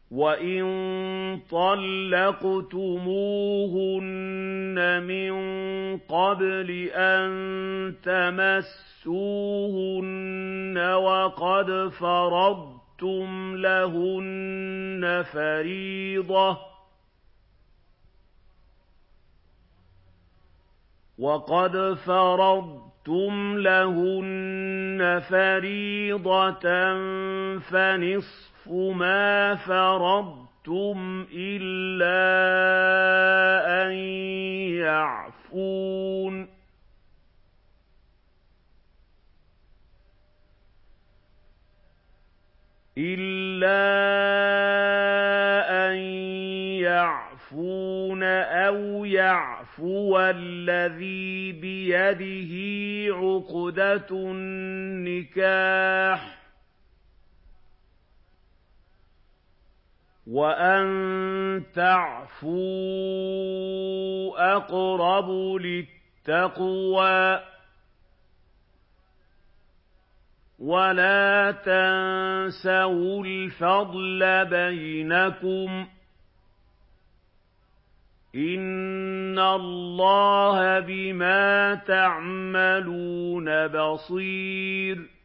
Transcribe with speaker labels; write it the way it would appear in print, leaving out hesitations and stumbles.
Speaker 1: وَإِن طَلَّقْتُمُوهُنَّ مِن قَبْلِ أَن تَمَسُّوهُنَّ وَقَدْ فَرَضْتُمْ لَهُنَّ فَرِيضَةً فَنِصْفُ مَا فَرَضْتُمْ إِلَّا أَن يَعْفُونَ أَوْ يَعْفُوَ الَّذِي بِيَدِهِ عُقْدَةُ النِّكَاحِ ۚ وَأَن تَعْفُوا أَقْرَبُ لِلتَّقْوَىٰ ۚ وَلَا تَنسَوُا الْفَضْلَ بَيْنَكُمْ ۚ إِنَّ اللَّهَ بِمَا تَعْمَلُونَ بَصِيرٌ